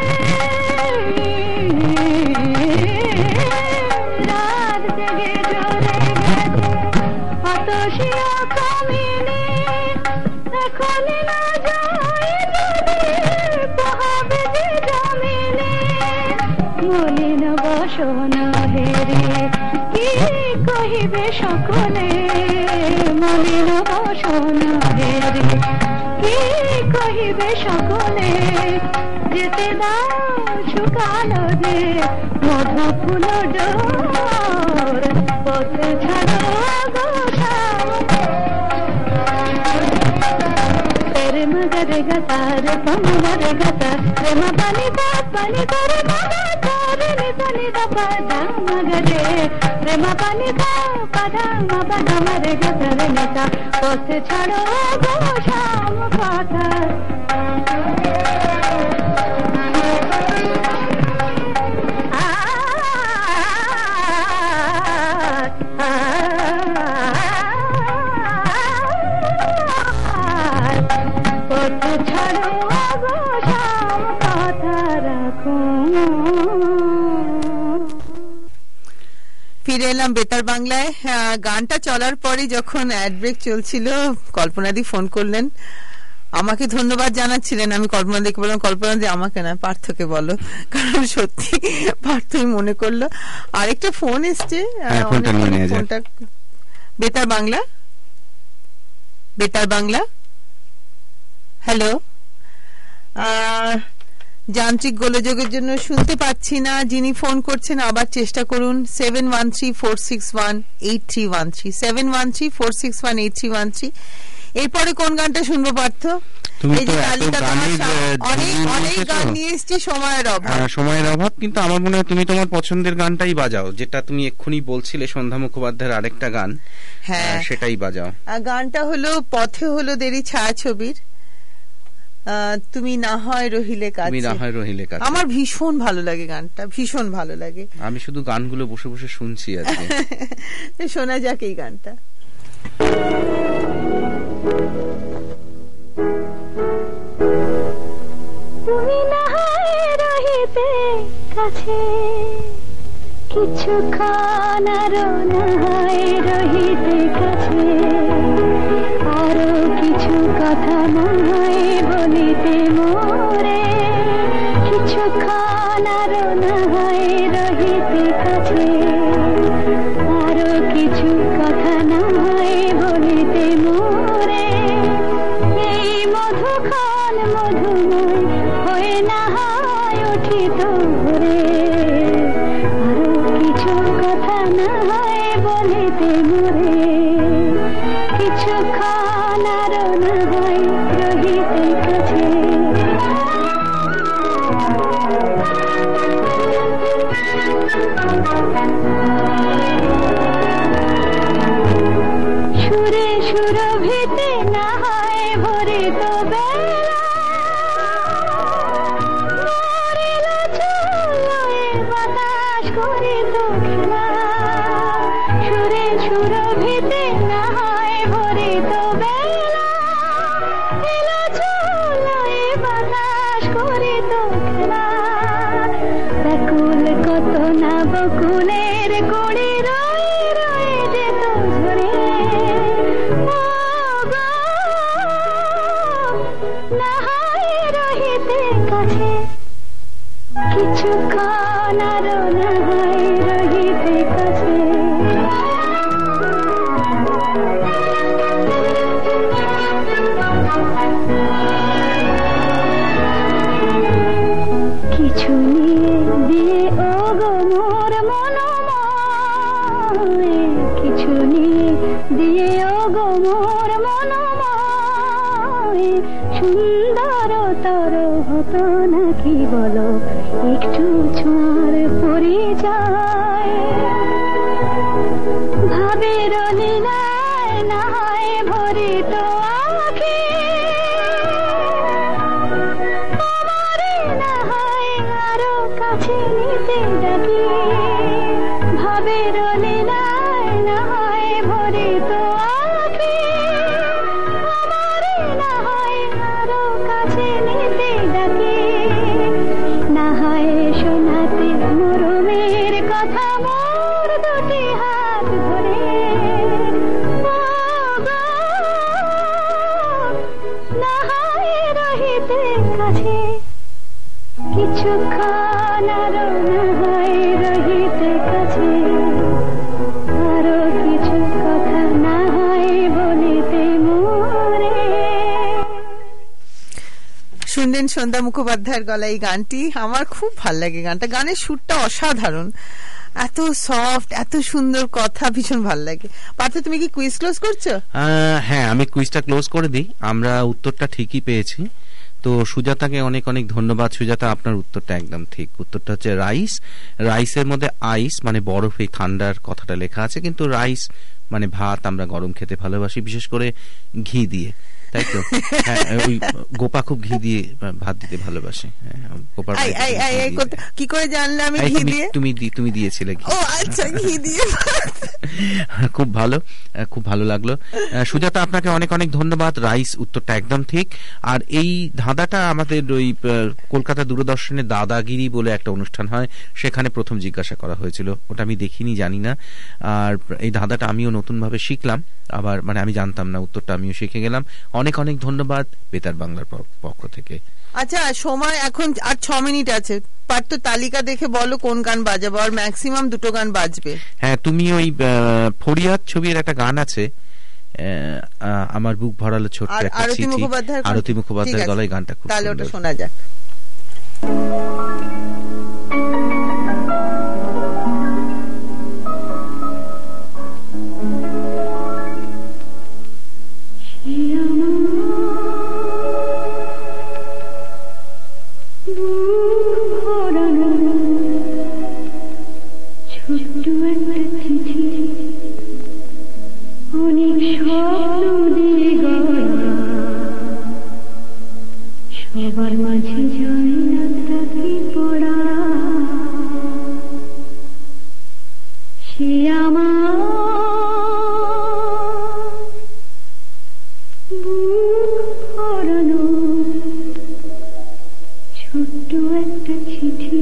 রাত জেগে ঝরে গেছে অত শিয়া কামিনী, এখন না যাই যদি পোহাবে যে জমিনে, মলিন বসন হেরে কি কহিবে সকলে, মলিন বসন হেরে কি কহিবে সকলে, যেতে দাও শুকালো যে মধু ফুল ডোর, পথ ছাড়ো গো শাম, তেরে মগরে গতা রে পম মরে গতা রে ম পানি পা পানি করে মগা করে রে পানি দা পাদা মগরে রে ম পানি পা পাদা ম পাদা মরে গতা রে নেতা, পথ ছাড়ো গো শাম কথা পথ ছাড়ো গো শাম কথা রাখো। ফিরে এলাম বেতার বাংলায়। গানটা চলার পরে যখন অ্যাড ব্রেক চলছিল, কল্পনাদি ফোন করলেন, আমাকে ধন্যবাদ জানাচ্ছিলেন। আমি কল্পনা দেখে বললাম, কল্পনা দি আমাকে না পার্থকে বলো, কারণ সত্যি পার্থই মনে করলো। আরেকটা ফোন এসছে, ফোনটা বেতার বাংলা, বেতার বাংলা। হ্যালো, যান্ত্রিক গোলযোগের জন্য শুনতে পাচ্ছি না যিনি ফোন করছেন, আবার চেষ্টা করুন। Seven one three four six one eight three one three seven one three four six one eight three one three এরপরে কোন গানটা শুনবো পার্থ? তুমি তো এত গানের অনেক অনেক গান নিয়ে এসেছি, সময়ের অভাব। সময়ের অভাব, কিন্তু আমার মনে হয় তুমি তোমার পছন্দের গানটাই বাজাও, যেটা তুমি এক্ষুনি বলছিলে সন্ধ্যা মুখোপাধ্যায়ের আরেকটা গান, হ্যাঁ সেটাই বাজাও। গানটা হলো পথে হলো দেরি ছায়াছবির তুমি না হয় রহিলে কাছে। তুমি না হয় রহিলে কাছে আমার ভীষণ ভালো লাগে গানটা, ভীষণ ভালো লাগে। আমি শুধু গানগুলো বসে বসে শুনছি আজকে। শোনা যাক এই গানটা। তুমি না হয় রহিতে কাছে কিছুক্ষণ, আরো না হয় রহিতে কাছে, আরো কিছু কথা না হয় বলিতে মোরে, কিছুক্ষণ আরো না হয় রহিতে কাছে, আরো কিছু কথা না হয় বলিতে মোরে, এই মধুক্ষণ মধুময় হয়ে না হয় উঠিত ভরে, আরো কিছু কথা না হয় বলিতে মোরে, কিছুক্ষণ আরো না হয় রহিতে কাছে। সুরে সুরভিতে না হয় ভরে তো বেলা, মরিল চুলোয় বাতাস করে তো খেলা, সুরে সুরভিতে না হয় ভরে তো বেলা, এলো চুলোয় বাতাস করে তো খেলা, ব্যাকুল কত না বকুলের কুড়ি রয়ে রয়ে যেত ঝরে, না হয় রহিতে কাছে, কিছুক্ষণ আরো না হয় রহিতে কাছে। কিছু নিয়ে দিয়ে ও গো মোর মনোময়, কিছু নিয়ে দিয়ে ও গো মোর মনোময়, সুন্দর তর হতো নাকি বলো একটু ছোঁয়ার পরিচয়, ভাবের লীলায় না হয় ভরিত আঁখি, আমারে না হয় আরো কাছে নিতে ডাকি, ভাবের লীলায় না হয় ভরিত আঁখি, আমারে না হয় আরো কাছে নিতে ডাকি, না হয় শোনাতে মরমের কথা মোর দুটি হাত ধরে, না হয় রহিতে কাছে, কিছুক্ষণ আরো না হয় রহিতে কাছে, আরো কিছু কথা না হয় বলিতে মোরে। শুনলেন সন্ধ্যা মুখোপাধ্যায়ের গলায় এই গানটি। আমার খুব ভাল লাগে গানটা, গানের সুরটা অসাধারণ, এত সফট, এত সুন্দর কথা, ভীষণ ভাল লাগে। পার্থ তুমি কি কুইজ ক্লোজ করছো? হ্যাঁ আমি কুইজটা ক্লোজ করে দিই। আমরা উত্তরটা ঠিকই পেয়েছি, তো সুজাতাকে অনেক অনেক ধন্যবাদ। সুজাতা আপনার উত্তরটা একদম ঠিক, উত্তরটা হচ্ছে রাইস। রাইসের মধ্যে আইস মানে বরফ, এই ঠান্ডার কথাটা লেখা আছে, কিন্তু রাইস মানে ভাত, আমরা গরম খেতে ভালোবাসি, বিশেষ করে ঘি দিয়ে, তাই তো? হ্যাঁ, ওই গোপা খুব ঘি দিয়ে ভাত দিতে ভালোবাসে। কি করে জানলে আমি ঘি দিয়ে? তুমি তুমি দিয়েছিলে ঘি। ও আচ্ছা, ঘি দিয়ে। খুব ভালো, খুব ভালো লাগলো। সুজাতা আপনাকে অনেক অনেক ধন্যবাদ। রাইস উত্তরটা একদম ঠিক। আর এই ধাঁধাটা আমাদের ওই কলকাতা দূরদর্শনে দাদাগিরি বলে একটা অনুষ্ঠান হয়, সেখানে প্রথম জিজ্ঞাসা করা হয়েছিল, ওটা আমি দেখিনি, জানি না। আর এই ধাঁধাটা আমিও নতুন ভাবে শিখলাম, আবার মানে আমি জানতাম না, উত্তরটা আমিও শিখে গেলাম। অনেক অনেক ধন্যবাদ বেতার বাংলার পক্ষ থেকে। আচ্ছা, সময় এখন আর ছ মিনিট আছে। পার্থ তালিকা দেখে বলো কোন গান বাজাবো, আর ম্যাক্সিমাম দুটো গান বাজবে। হ্যাঁ, তুমি ওই ফরিয়াদ ছবির একটা গান আছে, আমার বুক ভরালো ছোট্ট একটা চিঠি, আরতি মুখোপাধ্যায়ের গলায় গানটা খুব, তাহলে ওটা শোনা যাক। Yeah. অনেক স্বপ্ন দিয়ে গড়া সবার মাঝে যায় না তাকে পড়া সে আমার বুক ভরানো ছোট্ট একটা চিঠি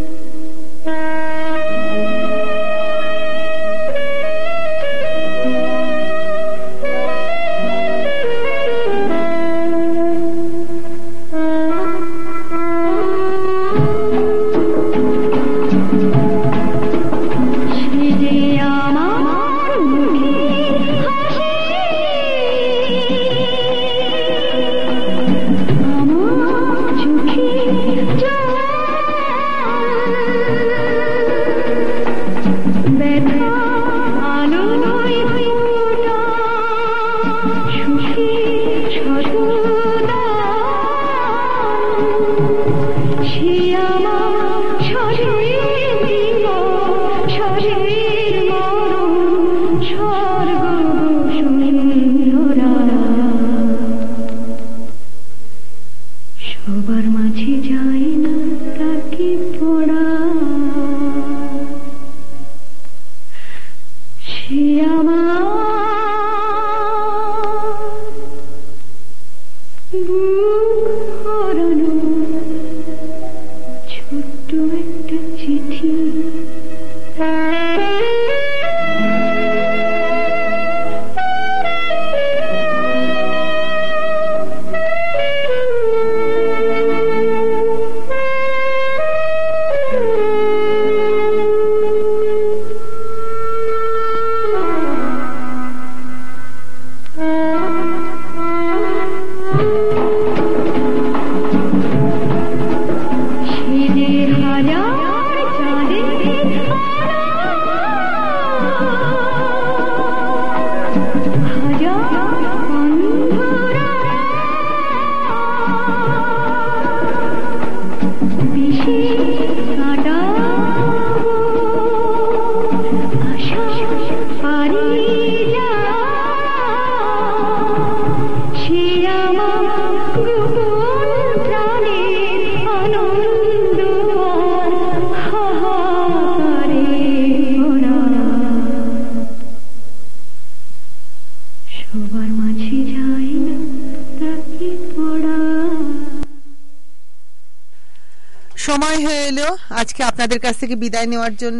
সময় হয়ে এলো আজকে আপনাদের কাছ থেকে বিদায় নেওয়ার জন্য।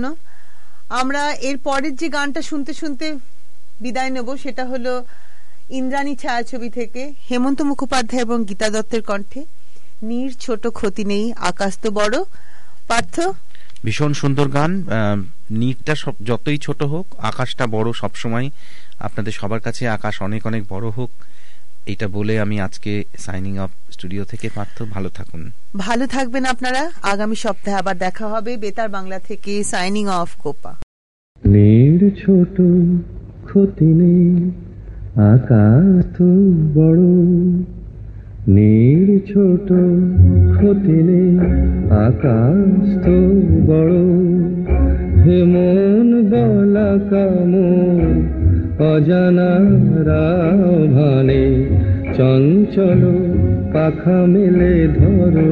আমরা এর পরের যে গানটা শুনতে শুনতে বিদায় নেব সেটা হলো ইন্দ্রাণী ছায়াছবি থেকে হেমন্ত মুখোপাধ্যায় এবং গীতা দত্তের কণ্ঠে নীর ছোট ক্ষতি নেই আকাশ তো বড়। পার্থ, ভীষণ সুন্দর গান। নীরটা সব যতই ছোট হোক আকাশটা বড় সবসময়। আপনাদের সবার কাছে আকাশ অনেক অনেক বড় হোক, এটা বলে আমি আজকে সাইনিং অফ স্টুডিও থেকে। পার্থ, ভালো থাকুন। ভালো থাকবেন আপনারা। আগামী সপ্তাহে আবার দেখা হবে বেতার বাংলা থেকে। Signing off, Copa. নীর ছোট ক্ষতি নেই আকাশ তো বড়, নীর ছোট ক্ষতি নেই আকাশ তো বড়, হে মন বলা কামন অজানা রাভানে চঞ্চল পাখা মেলে ধরো,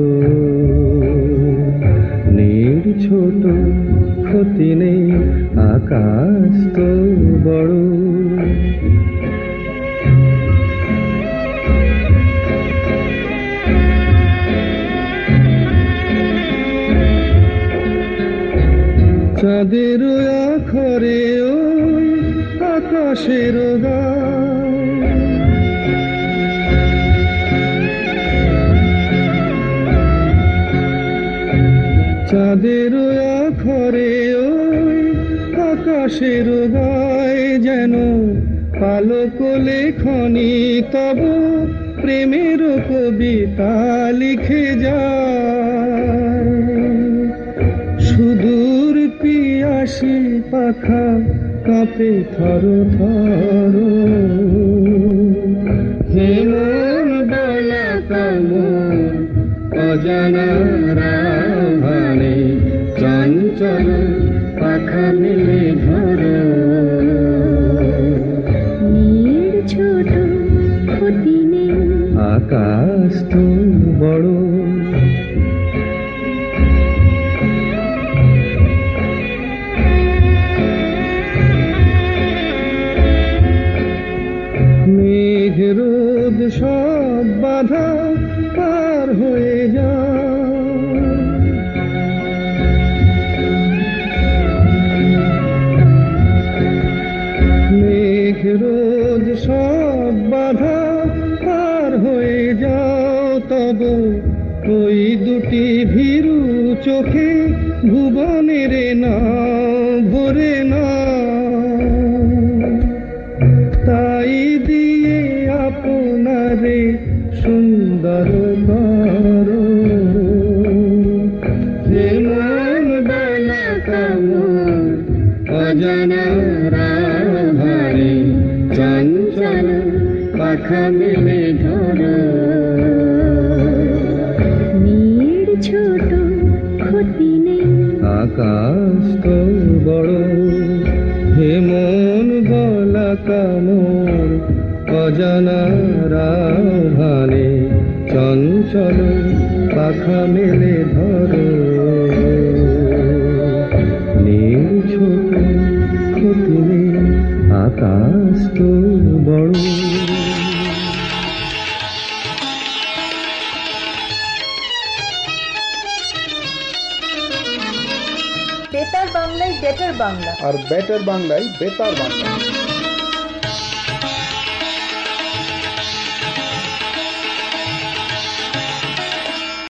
নীর ছোট ক্ষতি নেই আকাশ তো বড়। চাঁদের আখরে ওই আকাশের গান, চাঁদের আখরে ওই আকাশের গায় যেন পালক লেখনি তব প্রেমের কবিতা লিখে যায়, সুদূর পিয়াসী পাখা কাঁপে থর থর, হে মন বলা কামন অজানার আহ্বানে চঞ্চল পাখা মেলে ধরো। নীড় ছোট ক্ষতি নেই, আকাশ তো বড়। মেঘ রোদ সব বাধা পার হয়ে যা, মেঘ রোদ সব বাধা পার হয়ে যাও। তব ওই দুটি ভীরু চোখে ভুবনের নাও ভরে না, তাই দিয়ে আপনারে সুন্দর করো। যেমন বেলা কামড় অজানার আহ্বানে চঞ্চল পাখা মেলে ধরো। নীড় ছোট ক্ষতি নেই, আকাশ তো বড়। হেমন গলা কামড় অজানার আহ্বানে চঞ্চল পাখা মেলে ধরো। নীল ছোট ক্ষতি নেই, আকাশ তো বড়। বেতার বাংলায় বেটার বাংলা, আর বেটার বাংলায় বেতার বাংলা।